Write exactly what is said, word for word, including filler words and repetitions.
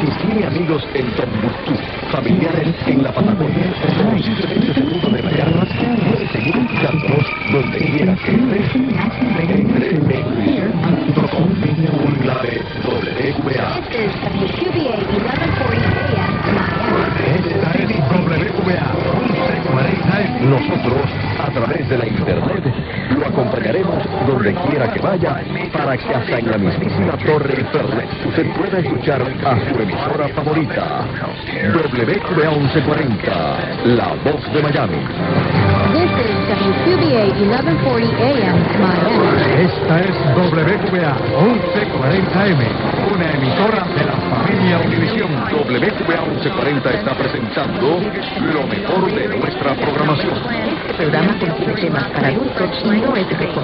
Si tiene amigos en Tombuctú, familiares en la Patagonia, o simplemente se muda de Miami, puede seguir escuchándonos donde quiera que esté. Entre en clear punto com, la de W V A. This is W Q B A eleven forty A M Miami. Esta es W V A once cuarenta M. Nosotros, a través de la internet, lo acompañaremos donde quiera que vaya, para que hasta en la mismísima Torre Eiffel usted pueda escuchar a su emisora favorita. W Q V A once cuarenta, la voz de Miami. This is W Q B A eleven forty A M Miami. Esta es W Q V A once cuarenta M, una emisora de la familia Univisión. W Q V A once cuarenta está presentando lo mejor de nuestra programación. Este programa contiene temas para adultos y no es de